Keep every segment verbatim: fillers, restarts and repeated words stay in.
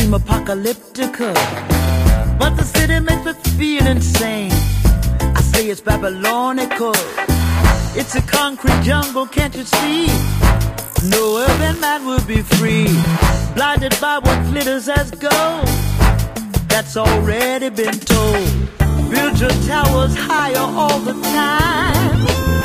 seem apocalyptical, but the city makes me feel insane. I say it's Babylonical. It's a concrete jungle, can't you see? No urban man will be free, blinded by what glitters as gold. That's already been told. Build your towers higher all the time.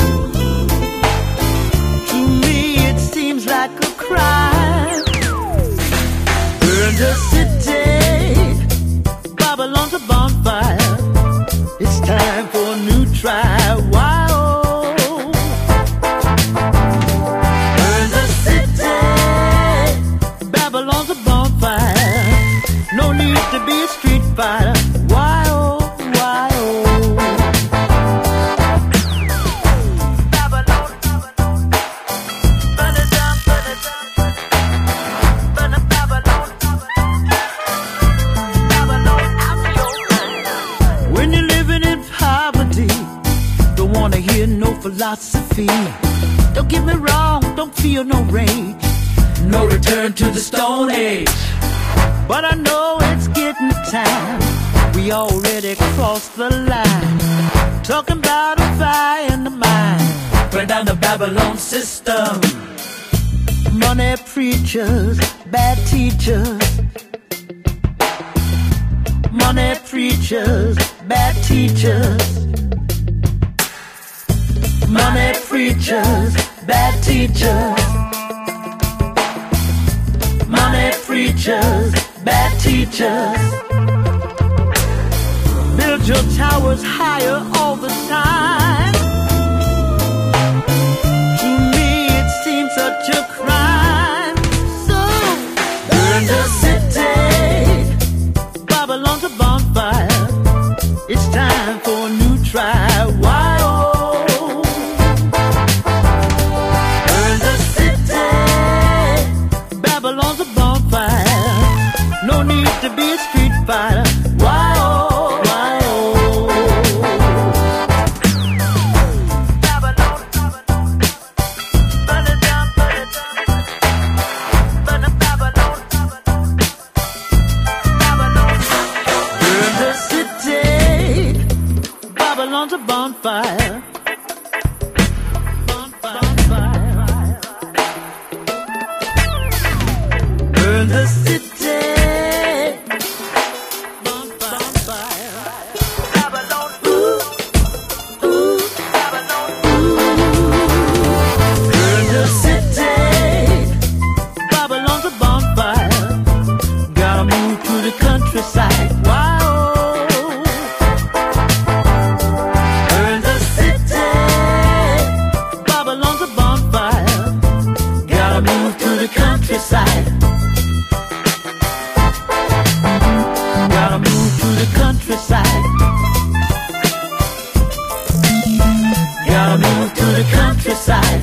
To me it seems like a crime. Burn the city, Babylon's a bonfire. It's time for a new try. Why oh? Burn the city, Babylon's a bonfire. No need to be a street fighter. Why oh? Why oh? Babylon, burn it down, burn it down, burn it Babylon, Babylon, I'm your man. When you're living in poverty, don't wanna hear no philosophy. Don't get me wrong, don't feel no rage. No return to the Stone Age. But I know it's getting time. We already crossed the line. Talking about a fire in the mind. Burn down the Babylon system. Money preachers, bad teachers. Money preachers, bad teachers. Money preachers, bad teachers. Money preachers, bad teachers. Build your towers higher all the time. To me it seems such a crime. So burn the city, Babylon's a bonfire. It's time for a new try. Why oh? Burn the city, Babylon's a bonfire. No need to be a street fighter. Why oh? Why oh? Babylon, burn it down, burn it down, burn it Babylon, Babylon. Burn the city, Babylon's a bonfire. Bonfire. Burn the city. Countryside, wow. Burn the city, Babylon's a bonfire. Gotta move to the countryside. Gotta move to the countryside. Gotta move to the countryside.